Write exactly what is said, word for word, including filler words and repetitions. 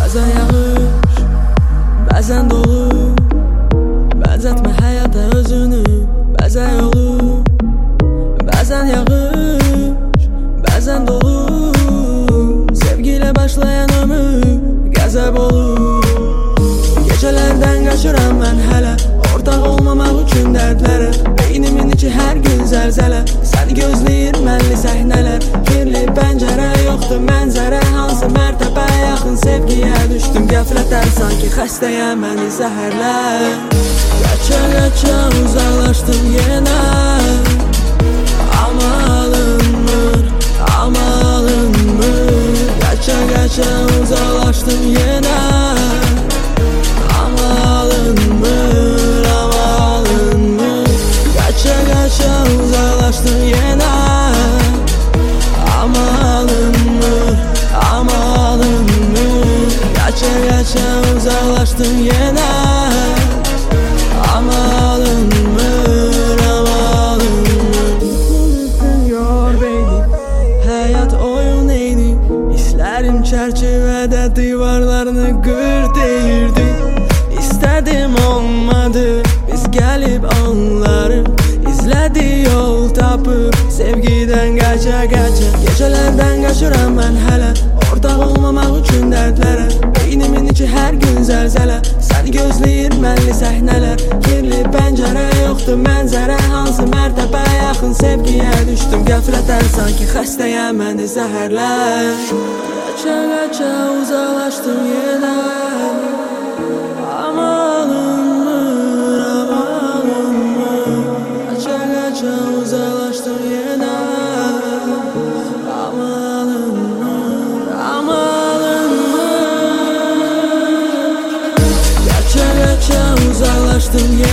Bazen yağış, bazen dolu. Benzetme hayata özünü, bazen yolu. Bazen yağış, bazen dolu. Sevgiyle başlayan ömür gazap olur. Gecelerden kaçıram ben hele, ortak olmamak üçün dərdlərə. Beynimin içi hər gün zəlzələ, səni gözləyir mənli səhnələr. Kirli pəncərə, yoxdur mənzərə, hansı mərtəbə yaxın sevgiyə düşdüm. Qəflətlər sanki xəstəyəm, məni zəhərlər. Qaça-qaça uzaqlaşdım yenə, amma alınmır, amma alınmır. Qaça-qaça uzaqlaşdım yenə, amma alınmır, amma alınmır. Qaça-qaça uzaqlaşdım yenə, amma alınmır, amma alınmır. Qaça-qaça uzaqlaşdım yenə, amma alınmır, amma alınmır. Yor baby, həyat oyun eyni. Hislərim çərçivədə divarlarını qır deyirdi. İstədim olmadı, biz gəlib onları izlədi yol tapıb, sevgidən qaça-qaça. Gecələrdən qaçıram mən hələ, ortaq olmamaq üçün dərdlərə. Beynimin içi hər gün zəlzələ, səni gözləyir mənli səhnələr. Kirli pəncərə, yoxdur mənzərə, hansı mərtəbə yaxın sevgiyə düşdüm. Qəflətlər sanki xəstəyəm, məni zəhərlər. Qaça-qaça uzaqlaşdım yenə, amma alınmır, amma alınmır. Qaça-qaça uzaqlaşdım yenə, amma alınmır, amma alınmır. Qaça-qaça uzaqlaşdım yenə.